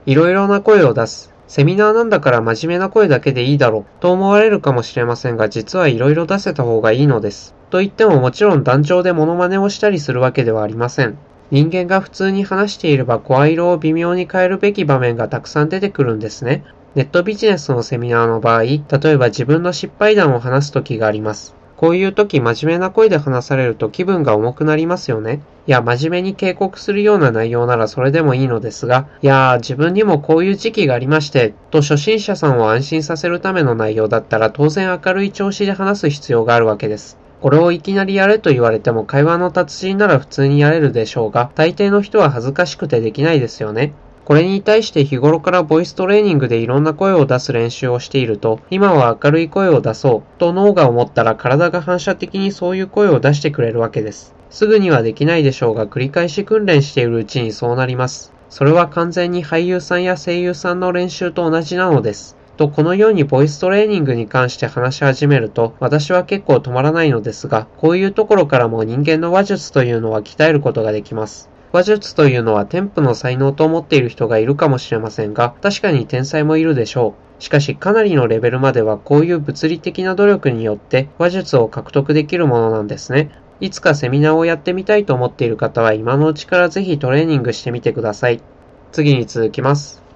いろいろな声を出す。セミナーなんだから真面目な声だけでいいだろうと思われるかもしれませんが、実はいろいろ出せた方がいいのです。と言ってももちろん壇上でモノマネをしたりするわけではありません。人間が普通に話していれば声色を微妙に変えるべき場面がたくさん出てくるんですね。ネットビジネスのセミナーの場合、例えば自分の失敗談を話す時があります。こういう時真面目な声で話されると気分が重くなりますよね。いや、真面目に警告するような内容ならそれでもいいのですが、いや自分にもこういう時期がありまして、と初心者さんを安心させるための内容だったら当然明るい調子で話す必要があるわけです。これをいきなりやれと言われても会話の達人なら普通にやれるでしょうが、大抵の人は恥ずかしくてできないですよね。これに対して日頃からボイストレーニングでいろんな声を出す練習をしていると、今は明るい声を出そうと脳が思ったら体が反射的にそういう声を出してくれるわけです。すぐにはできないでしょうが繰り返し訓練しているうちにそうなります。それは完全に俳優さんや声優さんの練習と同じなのです。とこのようにボイストレーニングに関して話し始めると私は結構止まらないのですが、こういうところからも人間の話術というのは鍛えることができます。話術というのは天賦の才能と思っている人がいるかもしれませんが、確かに天才もいるでしょう。しかしかなりのレベルまではこういう物理的な努力によって話術を獲得できるものなんですね。いつかセミナーをやってみたいと思っている方は今のうちからぜひトレーニングしてみてください。次に続きます。